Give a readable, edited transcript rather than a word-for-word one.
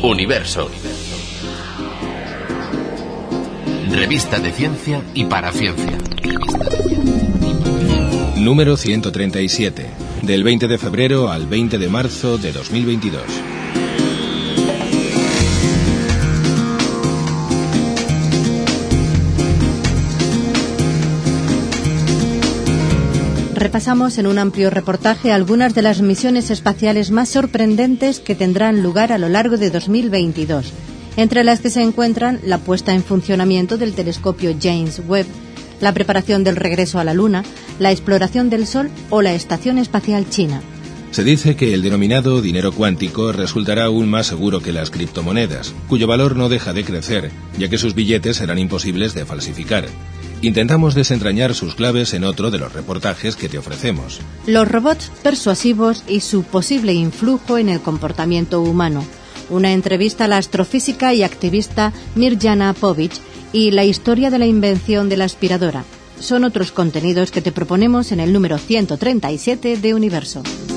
Universo. Revista de ciencia y para ciencia. Número 137, del 20 de febrero al 20 de marzo de 2022. Repasamos en un amplio reportaje algunas de las misiones espaciales más sorprendentes que tendrán lugar a lo largo de 2022, entre las que se encuentran la puesta en funcionamiento del telescopio James Webb, la preparación del regreso a la Luna, la exploración del Sol o la Estación Espacial China. Se dice que el denominado dinero cuántico resultará aún más seguro que las criptomonedas, cuyo valor no deja de crecer, ya que sus billetes serán imposibles de falsificar. Intentamos desentrañar sus claves en otro de los reportajes que te ofrecemos. Los robots persuasivos y su posible influjo en el comportamiento humano. Una entrevista a la astrofísica y activista Mirjana Povic y la historia de la invención de la aspiradora. Son otros contenidos que te proponemos en el número 137 de Universo.